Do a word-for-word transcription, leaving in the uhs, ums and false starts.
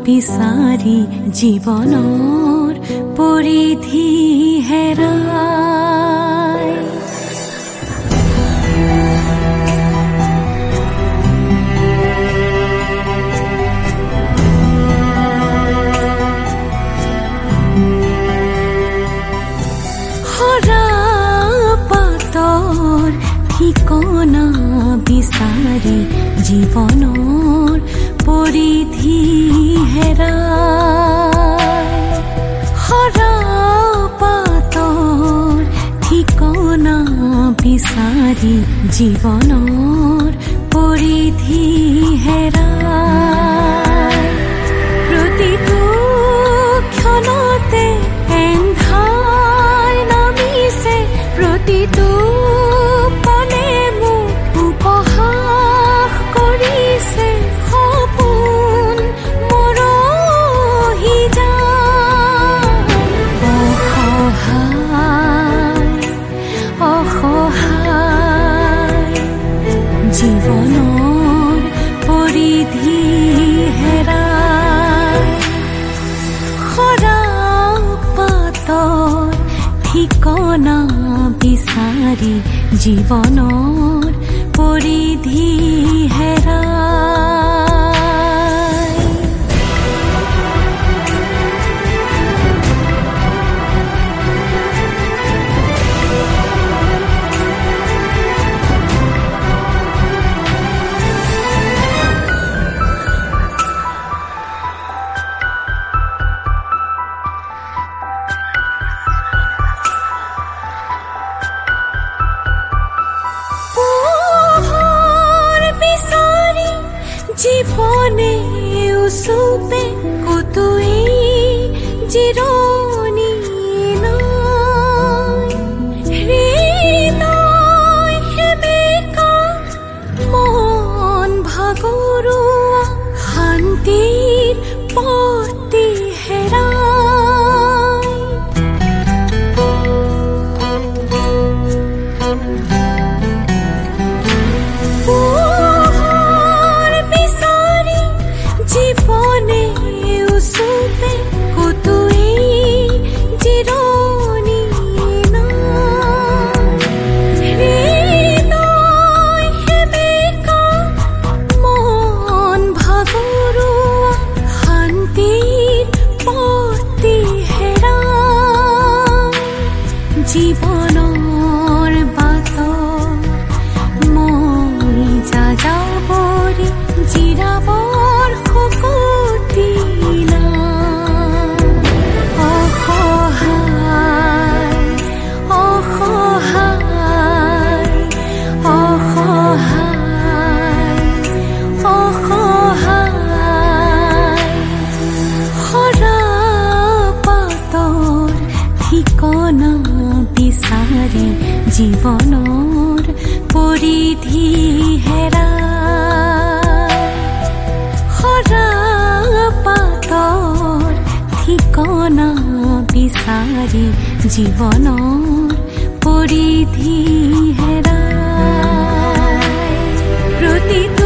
বিচাৰি জীৱনৰ পৰিধি হেৰাই হৰা পাতৰ ঠিকনা বিচাৰি জীৱনৰ পৰিধি হেৰাই হৰা পাতৰ ঠিকনা বিচাৰি জীৱনৰ পৰিধি হেৰাই প্ৰতিটো ক্ষণতে এন্ধাৰ নামিছে প্ৰতিটো পলে মোক উপহাস কৰিছে সপোন মৰহি যায় অসহায় অসহায় জীৱনৰ পৰিধি হেৰাই হৰা পাতৰ ঠিকনা বিচাৰি জীৱনৰ পৰিধি হেৰাই জীবনে উচুপে কতোই জিৰণি নাই হৃদয় সেমেকা মন ভাগৰুৱা শান্তিৰ পথটি হেৰাই জীবনে উচুপে কতোই জিৰণি নাই হৃদয় সেমেকা মন ভাগৰুৱা শান্তিৰ পথটি হেৰাই জীৱনৰ বাটত মই যাযাবৰি জিৰাবৰ শকতি নাই অসহায় অসহায় অসহায় অসহায় হৰা পাতৰ ঠিকনা বিচাৰি জীৱনৰ পৰিধি হেৰাই হৰা পাতৰ ঠিকনা বিচাৰি জীৱনৰ পৰিধি হেৰাই প্ৰতি